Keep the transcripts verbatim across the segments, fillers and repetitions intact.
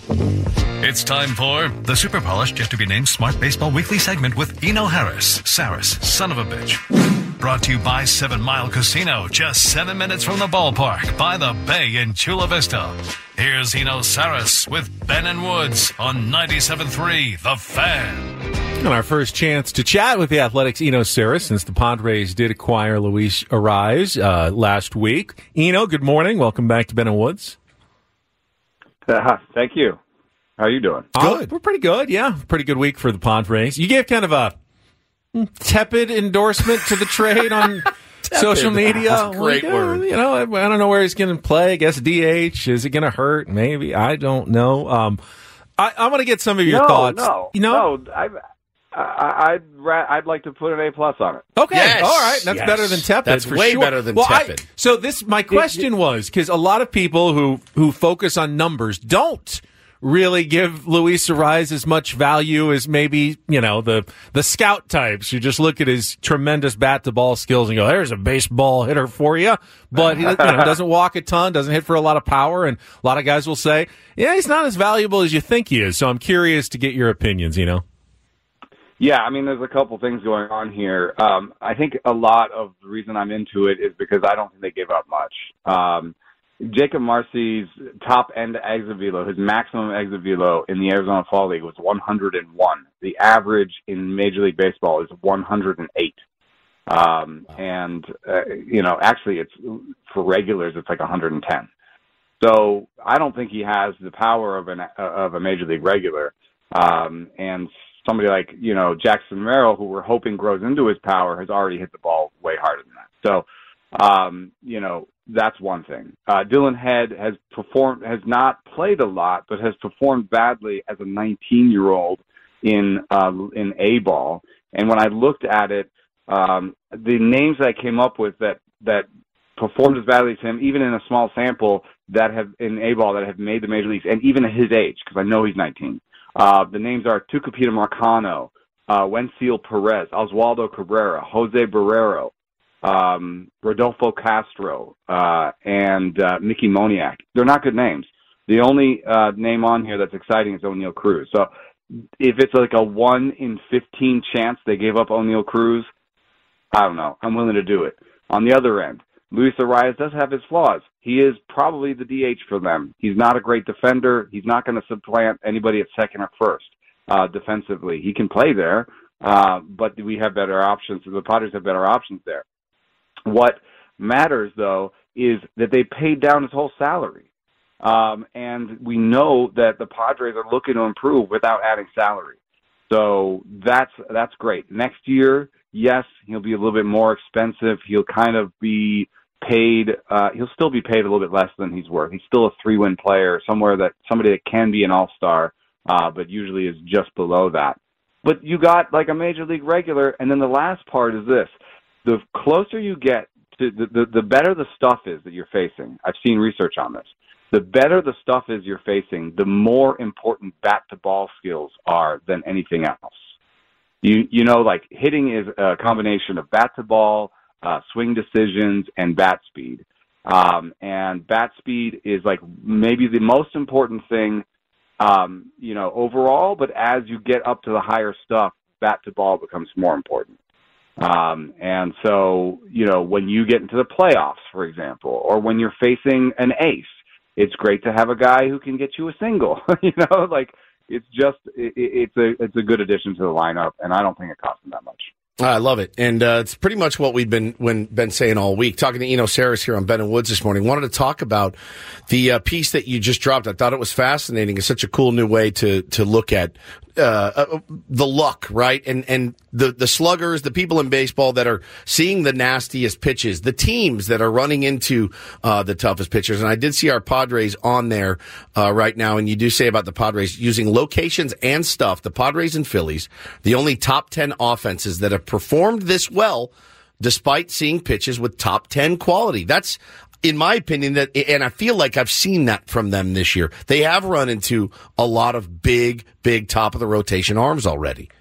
It's time for the super polished, yet to be named Smart Baseball Weekly segment with Eno Harris, Saris, son of a bitch. Brought to you by Seven Mile Casino, just seven minutes from the ballpark by the bay in Chula Vista. Here's Eno Saris with Ben and Woods on ninety-seven point three The Fan. And our first chance to chat with the Athletics' Eno Saris, since the Padres did acquire Luis Arraez uh, last week. Eno, good morning. Welcome back to Ben and Woods. Uh, thank you. How are you doing? Good. Uh, we're pretty good, yeah. Pretty good week for the Padres. You gave kind of a tepid endorsement to the trade on social media. That's a great like, word. Uh, you know, I, I don't know where he's going to play. I guess D H. Is it going to hurt? Maybe. I don't know. Um, I, I want to get some of your no, thoughts. No, you know? no. I, I, I'd ra- I'd like to put an A plus on it. Okay, yes. all right. That's yes. better than tepid. That's for way sure. better than well, tepid. I, so this, my question was, because a lot of people who who focus on numbers don't really give Luis Arraez as much value as maybe, you know, the the scout types. You just look at his tremendous bat-to-ball skills and go, there's a baseball hitter for you. But he you know, doesn't walk a ton, doesn't hit for a lot of power, and a lot of guys will say, yeah, he's not as valuable as you think he is. So I'm curious to get your opinions, you know. Yeah, I mean, there's a couple things going on here. Um, I think a lot of the reason I'm into it is because I don't think they give up much. Um, Jacob Marcy's top-end exit velo, his maximum exit velo in the Arizona Fall League was one hundred one. The average in Major League Baseball is one hundred eight. Um, and, uh, you know, actually, it's for regulars, it's like one hundred ten. So I don't think he has the power of an of a Major League regular. Um, and somebody like, you know, Jackson Merrill, who we're hoping grows into his power, has already hit the ball way harder than that. So, um, you know, that's one thing. Uh, Dylan Head has performed, has not played a lot, but has performed badly as a nineteen-year-old in uh, in A ball. And when I looked at it, um, the names that I came up with that that performed as badly as him, even in a small sample, that have in A ball that have made the major leagues, and even at his age, because I know he's nineteen. Uh, the names are Tucupita Marcano, uh, Wenceel Perez, Oswaldo Cabrera, Jose Barrero, um, Rodolfo Castro, uh, and uh, Mickey Moniak. They're not good names. The only uh, name on here that's exciting is O'Neal Cruz. So if it's like a one in fifteen chance they gave up O'Neal Cruz, I don't know. I'm willing to do it. On the other end, Luis Arraez does have his flaws. He is probably the D H for them. He's not a great defender. He's not going to supplant anybody at second or first uh, defensively. He can play there, uh, but we have better options. The Padres have better options there. What matters, though, is that they paid down his whole salary. Um, and we know that the Padres are looking to improve without adding salary. So that's that's great. Next year, yes, he'll be a little bit more expensive. He'll kind of be paid, uh, he'll still be paid a little bit less than he's worth. He's still a three-win player, somewhere that somebody that can be an all-star, uh, but usually is just below that. But you got like a major league regular, and then the last part is this. The closer you get to the, the, the better the stuff is that you're facing. I've seen research on this. The better the stuff is you're facing, the more important bat-to-ball skills are than anything else. You you know, like hitting is a combination of bat-to-ball, Uh, swing decisions, and bat speed. Um, and bat speed is like maybe the most important thing, um, you know, overall, but as you get up to the higher stuff, bat to ball becomes more important. Um, and so, you know, when you get into the playoffs, for example, or when you're facing an ace, it's great to have a guy who can get you a single, you know, like it's just, it, it's a, it's a good addition to the lineup, and I don't think it costs them that much. I love it, and uh, it's pretty much what we've been when been saying all week. Talking to Eno Saris here on Ben and Woods this morning, wanted to talk about the uh, piece that you just dropped. I thought it was fascinating. It's such a cool new way to to look at uh, uh, the luck, right? And and the the sluggers, the people in baseball that are seeing the nastiest pitches, the teams that are running into uh, the toughest pitchers. And I did see our Padres on there uh, right now, and you do say about the Padres using locations and stuff. The Padres and Phillies, the only top ten offenses that have performed this well despite seeing pitches with top ten quality. That's, in my opinion, that, and I feel like I've seen that from them this year. They have run into a lot of big, big top of the rotation arms already.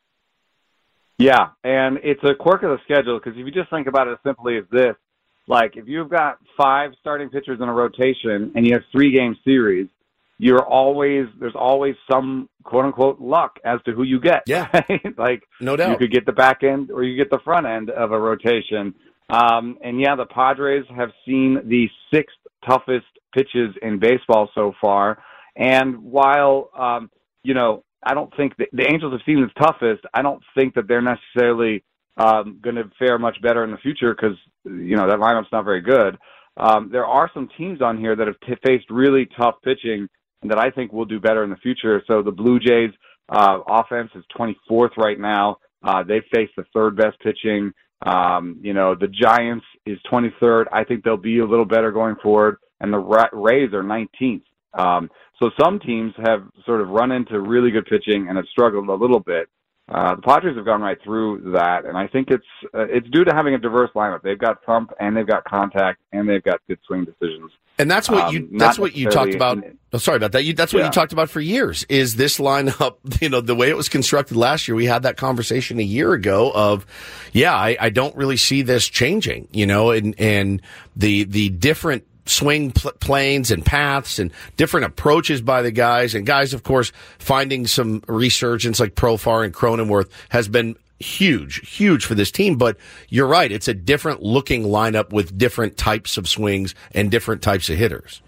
Yeah, and it's a quirk of the schedule because if you just think about it as simply as this, like if you've got five starting pitchers in a rotation and you have three game series, you're always there's always some quote unquote luck as to who you get. Yeah, right? Like no doubt you could get the back end or you get the front end of a rotation. Um, and yeah, the Padres have seen the sixth toughest pitches in baseball so far. And while um, you know, I don't think the, the Angels have seen the toughest. I don't think that they're necessarily um, going to fare much better in the future because you know that lineup's not very good. Um, there are some teams on here that have t- faced really tough pitching and that I think will do better in the future. So the Blue Jays uh, offense is twenty-fourth right now. Uh, they face the third best pitching. Um, you know, the Giants is twenty-third. I think they'll be a little better going forward. And the Ra- Rays are nineteenth. Um, so some teams have sort of run into really good pitching and have struggled a little bit. Uh, the Padres have gone right through that, and I think it's uh, it's due to having a diverse lineup. They've got thump, and they've got contact, and they've got good swing decisions. And that's what you um, that's what you talked about. In, oh, sorry about that. You, that's what yeah. you talked about for years. Is this lineup? You know, the way it was constructed last year. We had that conversation a year ago. Of, yeah, I, I don't really see this changing. You know, and and the the different swing pl- planes and paths and different approaches by the guys and guys, of course, finding some resurgence like Profar and Cronenworth has been huge, huge for this team. But you're right. It's a different looking lineup with different types of swings and different types of hitters.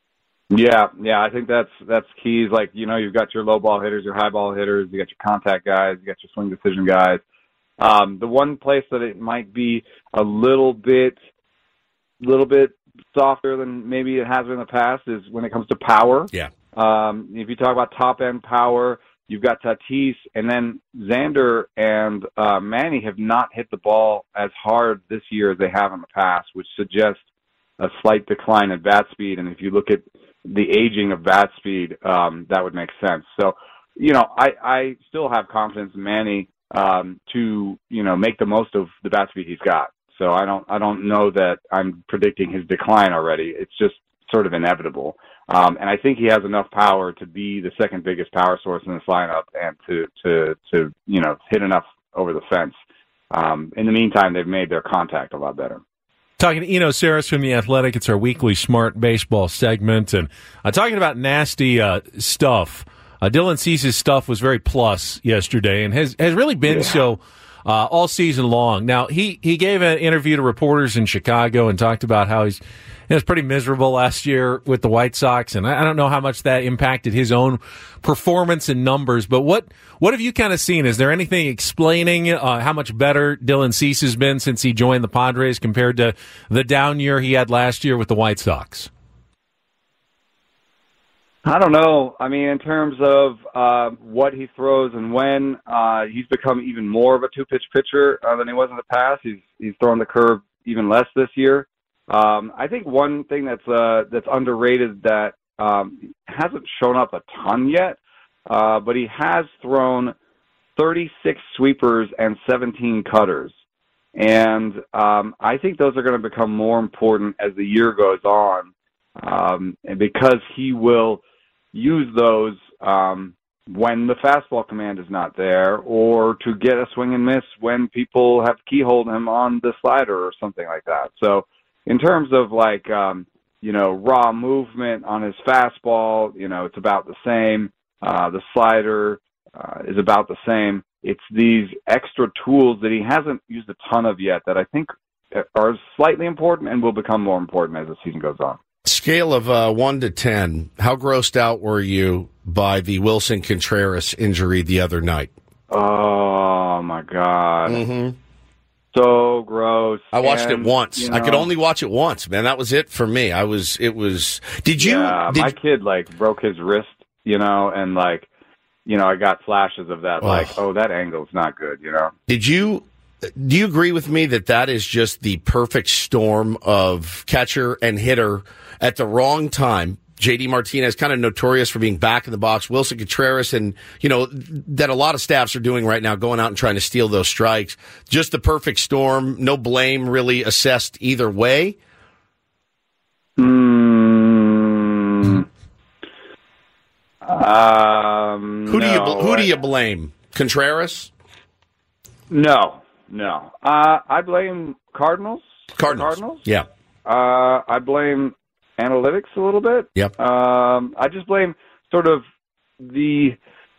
Yeah. Yeah. I think that's, that's keys. Like, you know, you've got your low ball hitters, your high ball hitters, you got your contact guys, you got your swing decision guys. Um, the one place that it might be a little bit, little bit, softer than maybe it has been in the past is when it comes to power. Yeah. Um, if you talk about top end power, you've got Tatis, and then Xander and uh, Manny have not hit the ball as hard this year as they have in the past, which suggests a slight decline in bat speed. And if you look at the aging of bat speed, um, that would make sense. So, you know, I, I still have confidence in Manny um, to, you know, make the most of the bat speed he's got. So I don't, I don't know that I'm predicting his decline already. It's just sort of inevitable. Um, and I think he has enough power to be the second biggest power source in this lineup and to, to, to, you know, hit enough over the fence. Um, in the meantime, they've made their contact a lot better. Talking to Eno Sarris from The Athletic. It's our weekly Smart Baseball segment. And uh, talking about nasty uh, stuff. Uh, Dylan Cease's stuff was very plus yesterday and has, has really been yeah. so Uh, all season long. Now, he, he gave an interview to reporters in Chicago and talked about how he's it was pretty miserable last year with the White Sox, and I, I don't know how much that impacted his own performance and numbers, but what, what have you kind of seen? Is there anything explaining uh, how much better Dylan Cease has been since he joined the Padres compared to the down year he had last year with the White Sox? I don't know. I mean, in terms of uh, what he throws and when, uh, he's become even more of a two-pitch pitcher uh, than he was in the past. He's he's throwing the curve even less this year. Um, I think one thing that's uh, that's underrated that um, hasn't shown up a ton yet, uh, but he has thrown thirty-six sweepers and seventeen cutters. And um, I think those are going to become more important as the year goes on, um, and because he will use those um, when the fastball command is not there, or to get a swing and miss when people have keyholed him on the slider or something like that. So in terms of like, um, you know, raw movement on his fastball, you know, it's about the same. Uh, the slider uh, is about the same. It's these extra tools that he hasn't used a ton of yet that I think are slightly important and will become more important as the season goes on. Scale of uh, one to ten, how grossed out were you by the Wilson Contreras injury the other night? Oh, my God. Mm-hmm. So gross. I watched and, it once. You know, I could only watch it once, man. That was it for me. I was, it was, did you? Yeah, did, my kid, like, broke his wrist, you know, and, like, you know, I got flashes of that, oh. like, oh, that angle's not good, you know. Did you, do you agree with me that that is just the perfect storm of catcher and hitter at the wrong time? J D Martinez, kind of notorious for being back in the box. Wilson Contreras, and, you know, that a lot of staffs are doing right now, going out and trying to steal those strikes. Just the perfect storm. No blame really assessed either way. Mm, um, who do no, you who I, do you blame? Contreras? No, no. Uh, I blame Cardinals. Cardinals. Cardinals. Yeah. Uh, I blame analytics a little bit. Yep. Um, I just blame sort of the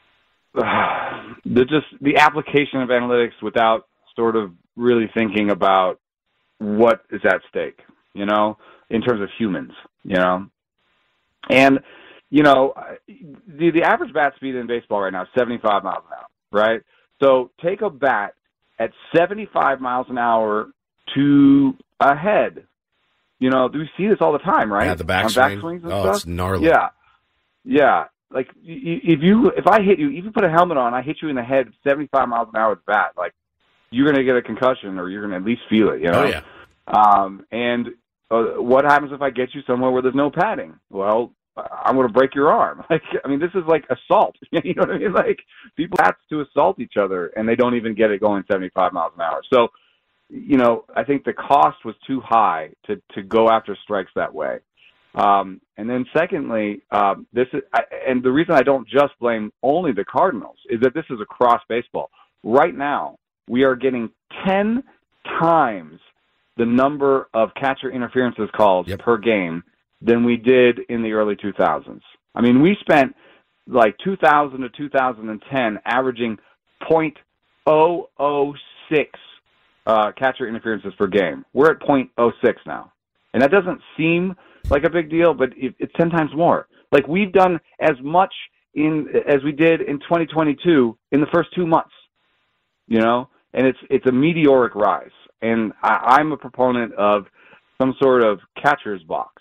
uh, the just the application of analytics without sort of really thinking about what is at stake, you know, in terms of humans, you know. And, you know, the the average bat speed in baseball right now is seventy-five miles an hour, right? So take a bat at seventy-five miles an hour to a head. You know, we see this all the time, right? Yeah, the backswing. On backswings and oh, stuff. It's gnarly. Yeah, yeah. Like if you if I hit you, if you put a helmet on, I hit you in the head seventy-five miles an hour with a bat, like you're going to get a concussion or you're going to at least feel it. You know. Oh yeah. Um, and uh, what happens if I get you somewhere where there's no padding? Well, I'm going to break your arm. Like, I mean, this is like assault. You know what I mean? Like, people have to assault each other, and they don't even get it going seventy-five miles an hour. So, you know, I think the cost was too high to, to go after strikes that way. Um, and then secondly, um, this is, I, and the reason I don't just blame only the Cardinals is that this is across baseball. Right now, we are getting ten times the number of catcher interferences calls yep. per game than we did in the early two thousands. I mean, we spent like two thousand to two thousand ten averaging point oh oh six uh, catcher interferences per game. We're at point oh six now. And that doesn't seem like a big deal, but it, it's ten times more. Like, we've done as much in as we did in twenty twenty-two in the first two months, you know? And it's it's a meteoric rise. And I, I'm a proponent of some sort of catcher's box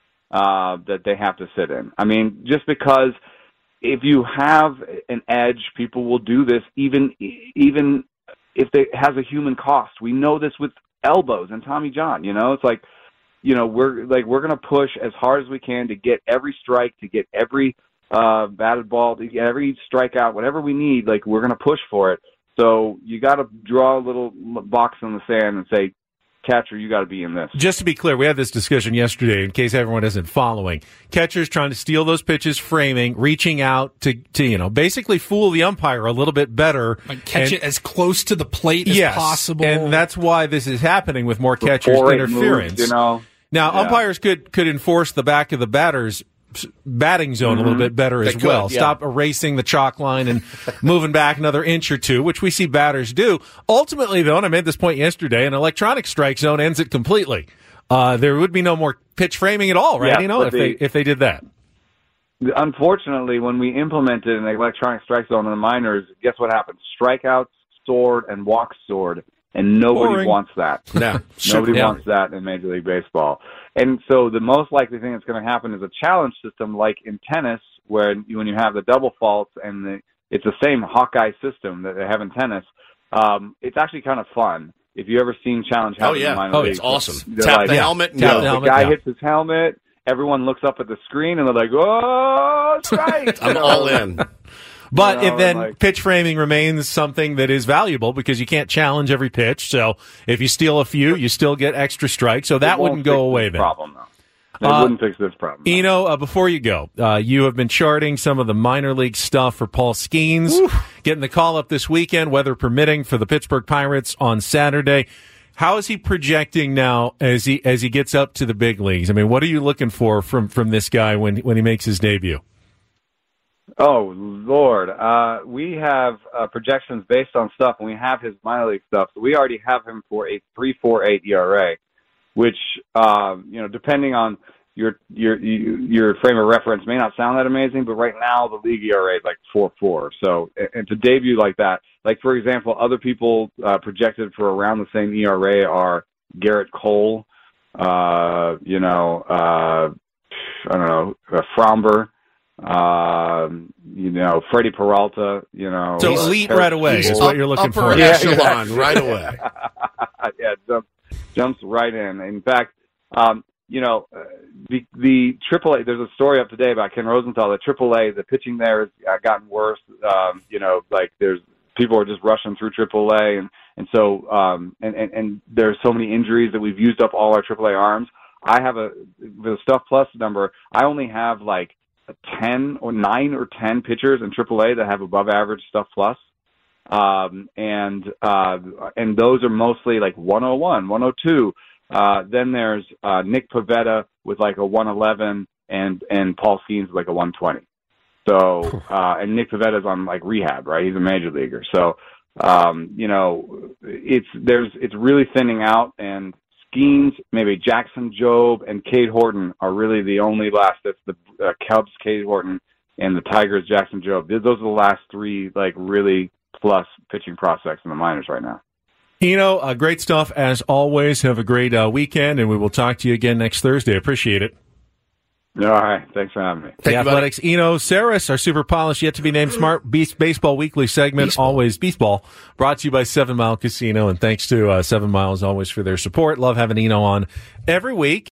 uh, that they have to sit in. I mean, just because if you have an edge, people will do this even even if it has a human cost. We know this with elbows and Tommy John, you know? It's like, you know, we're like we're going to push as hard as we can to get every strike, to get every uh, batted ball, to get every strikeout, whatever we need. Like, we're going to push for it. So you got to draw a little box in the sand and say, catcher, you got to be in this. Just to be clear, we had this discussion yesterday in case everyone isn't following. Catchers trying to steal those pitches, framing, reaching out to, to you know, basically fool the umpire a little bit better. Like catch and, it as close to the plate as yes, possible. And that's why this is happening with more catchers Before it interference. moves, you know? Now, yeah. umpires could, could enforce the back of the batter's batting zone mm-hmm. a little bit better They as could, well. yeah. Stop erasing the chalk line and moving back another inch or two, which we see batters do. Ultimately, though, and I made this point yesterday, an electronic strike zone ends it completely. Uh, there would be no more pitch framing at all, right? Yeah, you know, if the, they if they did that. Unfortunately, when we implemented an electronic strike zone in the minors, guess what happened? Strikeouts soared and walks soared, and nobody Boring. wants that. No, Nobody yeah. wants that in Major League Baseball. And so the most likely thing that's going to happen is a challenge system like in tennis, where you, when you have the double faults and the, it's the same Hawkeye system that they have in tennis. Um, it's actually kind of fun. If you ever seen challenge happen Oh, yeah. in minor Oh, leagues, it's awesome. they're Tap like, the yeah, helmet. And Tap go. the the helmet, guy yeah. hits his helmet. Everyone looks up at the screen and they're like, "Oh, strike!" I'm all in. But You know, if then like- pitch framing remains something that is valuable because you can't challenge every pitch. So if you steal a few, you still get extra strikes. So that It won't wouldn't go fix away this then. Problem though. It Uh, wouldn't fix this problem. You know, uh, before you go, uh, you have been charting some of the minor league stuff for Paul Skeens, getting the call up this weekend, weather permitting, for the Pittsburgh Pirates on Saturday. How is he projecting now as he as he gets up to the big leagues? I mean, what are you looking for from, from this guy when when he makes his debut? Oh, Lord. Uh, we have uh, projections based on stuff, and we have his minor league stuff. So we already have him for a three point four eight E R A, which, um, you know, depending on your your your frame of reference, may not sound that amazing, but right now the league E R A is like four point four. So, and to debut like that, like, for example, other people uh, projected for around the same E R A are Garrett Cole, uh, you know, uh, I don't know, uh, Fromber. Um, you know, Freddie Peralta, you know. So uh, elite Terry right away is Cole. what you're looking Upper for. Yeah, echelon yeah. right away. yeah, jumps, jumps right in. In fact, um, you know, uh, the the triple A, there's a story up today about Ken Rosenthal, the triple A, the pitching there has uh, gotten worse. Um, you know, like there's, people are just rushing through triple A, and, and so, um, and, and, and there's so many injuries that we've used up all our triple A arms. I have a, the Stuff Plus number, I only have like ten or nine or ten pitchers in triple A that have above average Stuff Plus. Um, and, uh, and those are mostly like one oh one, one oh two. Uh, then there's, uh, Nick Pivetta, with like a one eleven and and Paul Skeens with like a one twenty. So uh, and Nick Pavetta's on like rehab, right? He's a major leaguer. So um, you know, it's there's it's really thinning out, and Skeens, maybe Jackson Jobe, and Cade Horton are really the only last. That's the uh, Cubs, Cade Horton, and the Tigers, Jackson Jobe. Those are the last three like really plus pitching prospects in the minors right now. Eno, uh, great stuff as always. Have a great uh, weekend, and we will talk to you again next Thursday. Appreciate it. All right. Thanks for having me. The Thank Athletics, you, Eno Sarris, our super polished, yet to be named Smart Beast Baseball Weekly segment, Beastball. Always Beastball, brought to you by Seven Mile Casino. And thanks to uh, Seven Mile, as always, for their support. Love having Eno on every week.